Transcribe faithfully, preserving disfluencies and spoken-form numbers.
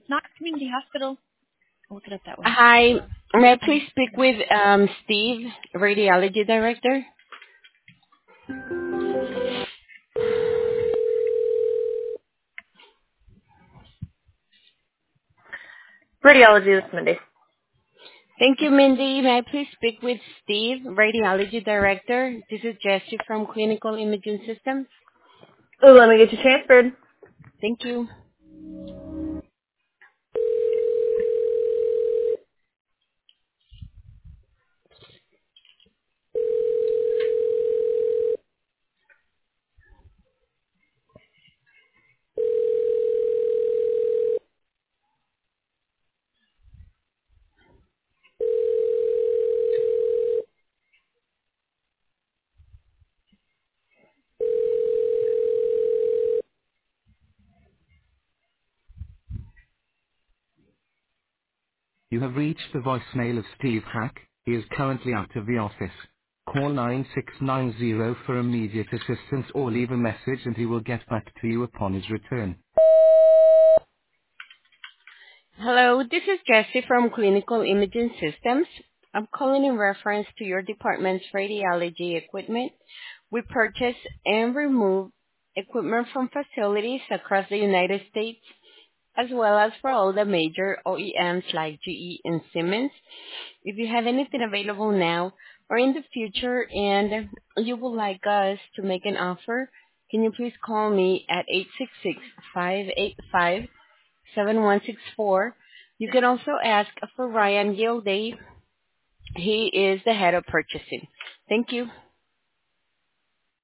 Knox Community Hospital. I'll look it up that way. Hi. May I please speak with um, Steve, Radiology Director? Radiology this Monday. Thank you, Mindy. May I please speak with Steve, Radiology Director? This is Jessie from Clinical Imaging Systems. Oh, let me get you transferred. Thank you. You have reached the voicemail of Steve Hack. He is currently out of the office. Call nine six nine zero for immediate assistance or leave a message and he will get back to you upon his return. Hello, this is Jessie from Clinical Imaging Systems. I'm calling in reference to your department's radiology equipment. We purchase and remove equipment from facilities across the United States, as well as for all the major O E Ms like G E and Siemens. If you have anything available now or in the future and you would like us to make an offer, can you please call me at eight six six, five eight five, seven one six four. You can also ask for Ryan Gilday. He is the head of purchasing. Thank you.